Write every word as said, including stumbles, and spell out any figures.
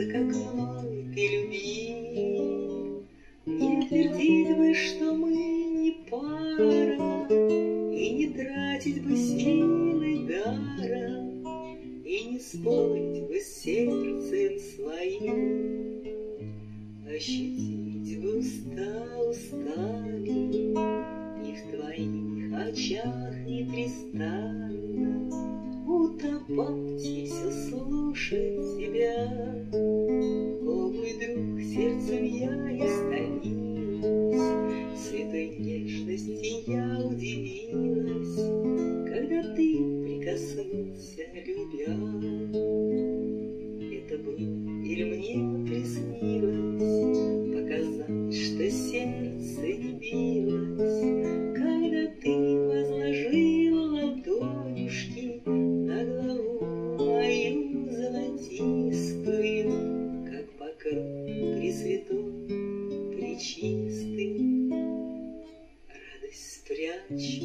как мной ты любил. Не твердить бы, что мы не пара, и не тратить бы силы даром, и не спорить бы с сердцем своим. Ощутить бы уста устами, и в твоих очах непрестанно утопать и все слушать тебя. О, мой друг, сердцем я истомилась, святой нежности я удивилась, когда ты прикоснулся, любя. Это было или мне приснилось, показалось, что сердце не билось, когда ты возложил ладонюшки на голову мою золотистую, как покров пресвятой, пречистый. Радость спрячь